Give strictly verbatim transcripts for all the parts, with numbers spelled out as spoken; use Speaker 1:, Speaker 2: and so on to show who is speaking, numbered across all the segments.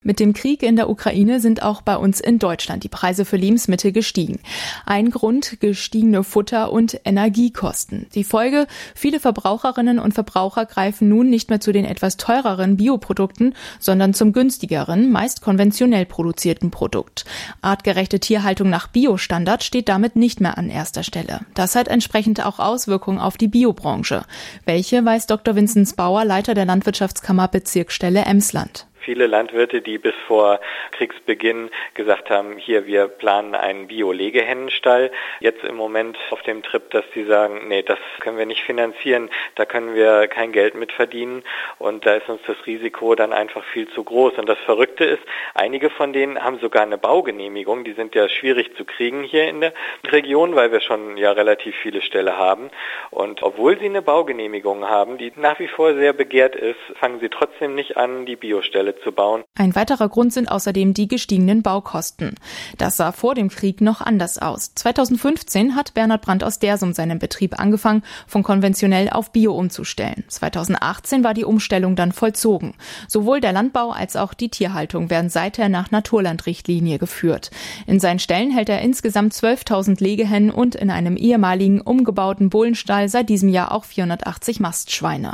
Speaker 1: Mit dem Krieg in der Ukraine sind auch bei uns in Deutschland die Preise für Lebensmittel gestiegen. Ein Grund: gestiegene Futter- und Energiekosten. Die Folge: viele Verbraucherinnen und Verbraucher greifen nun nicht mehr zu den etwas teureren Bioprodukten, sondern zum günstigeren, meist konventionell produzierten Produkt. Artgerechte Tierhaltung nach Biostandard steht damit nicht mehr an erster Stelle. Das hat entsprechend auch Auswirkungen auf die Biobranche. Welche, weiß Doktor Vinzenz Bauer, Leiter der Landwirtschaftskammer Bezirksstelle Emsland.
Speaker 2: Viele Landwirte, die bis vor Kriegsbeginn gesagt haben, hier, wir planen einen Bio-Legehennenstall, jetzt im Moment auf dem Trip, dass sie sagen, nee, das können wir nicht finanzieren, da können wir kein Geld mit verdienen und da ist uns das Risiko dann einfach viel zu groß. Und das Verrückte ist, einige von denen haben sogar eine Baugenehmigung, die sind ja schwierig zu kriegen hier in der Region, weil wir schon ja relativ viele Ställe haben. Und obwohl sie eine Baugenehmigung haben, die nach wie vor sehr begehrt ist, fangen sie trotzdem nicht an, die Biostelle zu bauen.
Speaker 1: Ein weiterer Grund sind außerdem die gestiegenen Baukosten. Das sah vor dem Krieg noch anders aus. zweitausendfünfzehn hat Bernhard Brandt aus Dersum seinen Betrieb angefangen, von konventionell auf Bio umzustellen. zweitausendachtzehn war die Umstellung dann vollzogen. Sowohl der Landbau als auch die Tierhaltung werden seither nach Naturlandrichtlinie geführt. In seinen Ställen hält er insgesamt zwölftausend Legehennen und in einem ehemaligen umgebauten Bullenstall seit diesem Jahr auch vierhundertachtzig Mastschweine.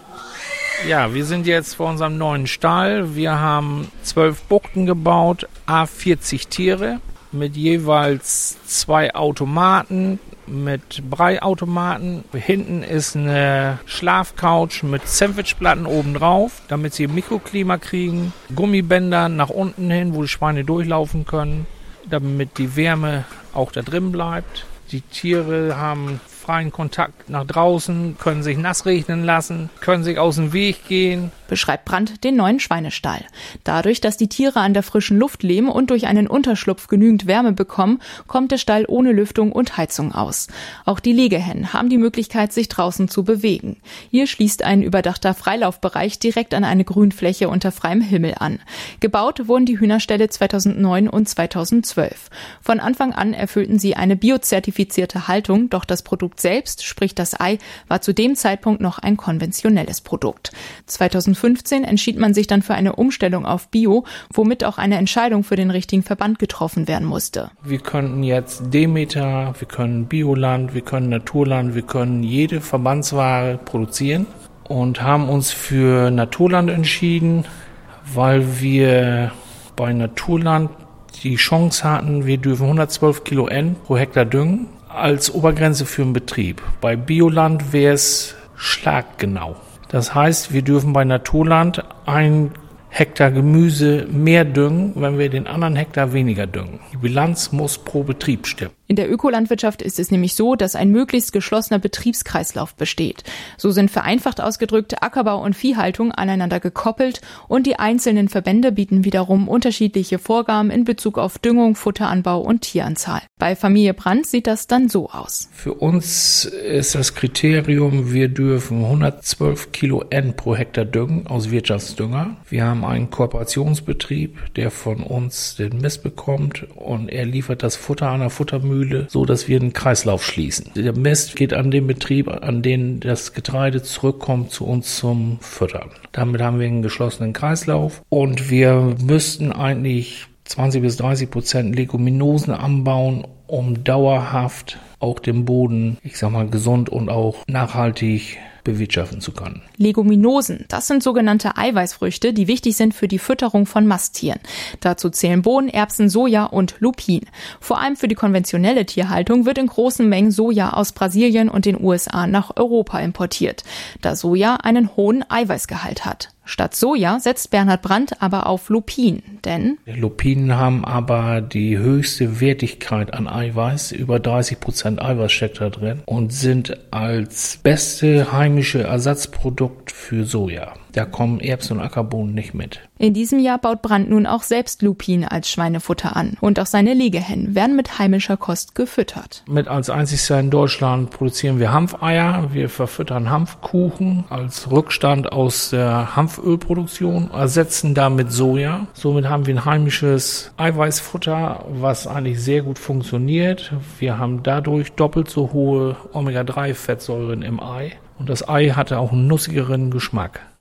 Speaker 3: Ja, wir sind jetzt vor unserem neuen Stall. Wir haben zwölf Buchten gebaut, à vierzig Tiere mit jeweils zwei Automaten, mit Breiautomaten. Hinten ist eine Schlafcouch mit Sandwichplatten obendrauf, damit sie Mikroklima kriegen. Gummibänder nach unten hin, wo die Schweine durchlaufen können, damit die Wärme auch da drin bleibt. Die Tiere haben freien Kontakt nach draußen, können sich nass regnen lassen, können sich aus dem Weg gehen.
Speaker 1: Beschreibt Brandt den neuen Schweinestall. Dadurch, dass die Tiere an der frischen Luft leben und durch einen Unterschlupf genügend Wärme bekommen, kommt der Stall ohne Lüftung und Heizung aus. Auch die Legehennen haben die Möglichkeit, sich draußen zu bewegen. Hier schließt ein überdachter Freilaufbereich direkt an eine Grünfläche unter freiem Himmel an. Gebaut wurden die Hühnerställe zweitausendneun und zweitausendzwölf. Von Anfang an erfüllten sie eine biozertifizierte Haltung, doch das Produkt selbst, sprich das Ei, war zu dem Zeitpunkt noch ein konventionelles Produkt. zweitausendfünfzehn entschied man sich dann für eine Umstellung auf Bio, womit auch eine Entscheidung für den richtigen Verband getroffen werden musste.
Speaker 3: Wir können jetzt Demeter, wir können Bioland, wir können Naturland, wir können jede Verbandsware produzieren und haben uns für Naturland entschieden, weil wir bei Naturland die Chance hatten, wir dürfen hundertzwölf Kilo N pro Hektar düngen als Obergrenze für den Betrieb. Bei Bioland wäre es schlaggenau. Das heißt, wir dürfen bei Naturland ein Hektar Gemüse mehr düngen, wenn wir den anderen Hektar weniger düngen. Die Bilanz muss pro Betrieb stimmen.
Speaker 1: In der Ökolandwirtschaft ist es nämlich so, dass ein möglichst geschlossener Betriebskreislauf besteht. So sind vereinfacht ausgedrückt Ackerbau und Viehhaltung aneinander gekoppelt und die einzelnen Verbände bieten wiederum unterschiedliche Vorgaben in Bezug auf Düngung, Futteranbau und Tieranzahl. Bei Familie Brandt sieht das dann so aus.
Speaker 3: Für uns ist das Kriterium, wir dürfen hundertzwölf Kilo N pro Hektar düngen aus Wirtschaftsdünger. Wir haben einen Kooperationsbetrieb, der von uns den Mist bekommt und er liefert das Futter an der Futtermühle, so dass wir einen Kreislauf schließen. Der Mist geht an den Betrieb, an den das Getreide zurückkommt, zu uns zum Füttern. Damit haben wir einen geschlossenen Kreislauf und wir müssten eigentlich zwanzig bis dreißig Prozent Leguminosen anbauen, um dauerhaft auch den Boden, ich sag mal, gesund und auch nachhaltig bewirtschaften zu können.
Speaker 1: Leguminosen, das sind sogenannte Eiweißfrüchte, die wichtig sind für die Fütterung von Masttieren. Dazu zählen Bohnen, Erbsen, Soja und Lupin. Vor allem für die konventionelle Tierhaltung wird in großen Mengen Soja aus Brasilien und den U S A nach Europa importiert, da Soja einen hohen Eiweißgehalt hat. Statt Soja setzt Bernhard Brandt aber auf Lupin, denn
Speaker 3: Lupinen haben aber die höchste Wertigkeit an Eiweiß, über dreißig Prozent Eiweiß steckt da drin und sind als beste heimische Ersatzprodukt für Soja. Da kommen Erbsen und Ackerbohnen nicht mit.
Speaker 1: In diesem Jahr baut Brandt nun auch selbst Lupin als Schweinefutter an. Und auch seine Legehennen werden mit heimischer Kost gefüttert.
Speaker 3: Mit als einzigster in Deutschland produzieren wir Hanfeier. Wir verfüttern Hanfkuchen als Rückstand aus der Hanfölproduktion, ersetzen damit Soja. Somit haben wir ein heimisches Eiweißfutter, was eigentlich sehr gut funktioniert. Wir haben dadurch doppelt so hohe Omega drei Fettsäuren im Ei. Und das Ei hatte auch einen nussigeren Geschmack.